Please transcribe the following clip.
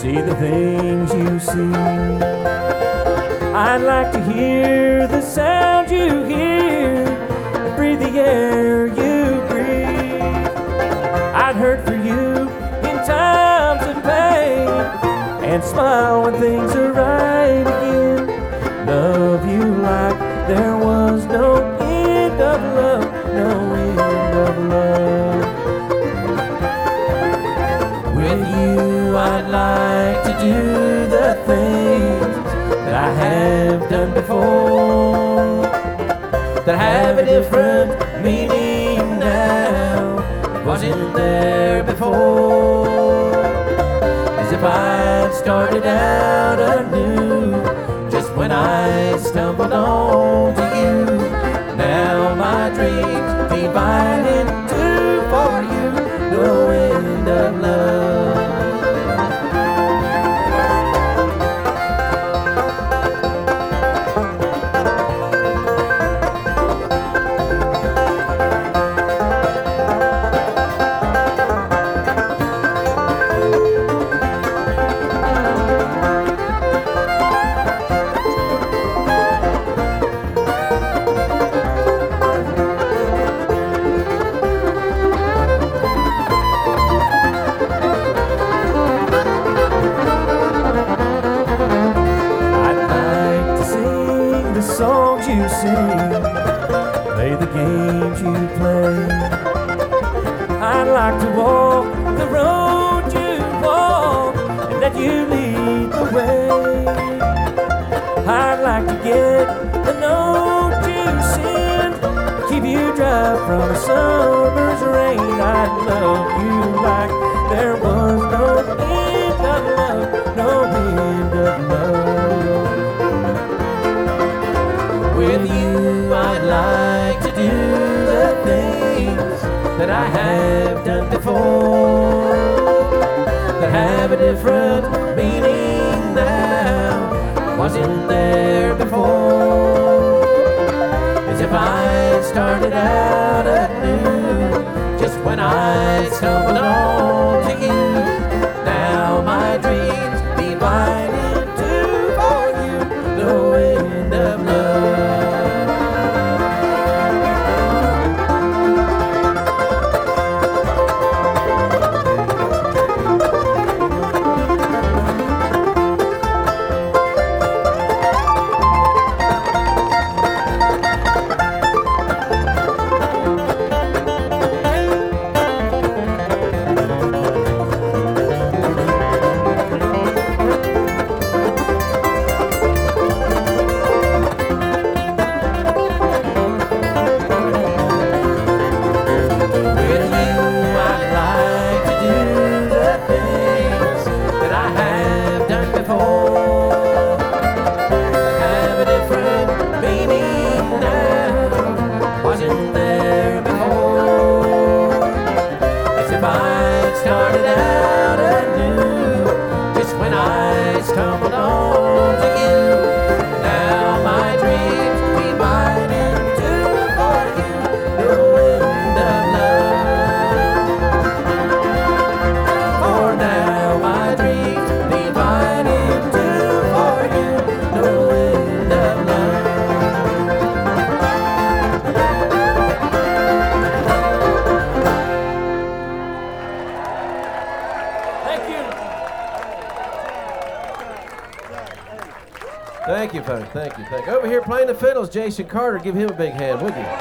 see the things you see. I'd like to hear the sound you hear and breathe the air you breathe. I'd hurt for you in times of pain and smile when things are right again. Love you like there was no end of love, no end of love. With you I'd like to do the things that I have done before, that have a different meaning now, wasn't there before. As if I'd started out anew, just when I stumbled onto you. Now my dreams divide in two for you, no end of love. Songs you sing, play the games you play. I'd like to walk the road you walk and let you lead the way. I'd like to get the note you send, keep you dry from a summer's rain. I'd love you like there was no end of love, no end of love. With you I'd like to do the things that I have done before, that have a different meaning now, wasn't there before. As if I started out anew, just when I stumbled on to you. Now my dreams divide in two for you, no end of love. Started out anew, just when I stumbled on to you. Now my dreams divide in two for you, no end of love. For now my dreams divide in two for you, no end of Thank you, folks. Thank you. Thank you. Over here playing the fiddles, Jason Carter. Give him a big hand, would you?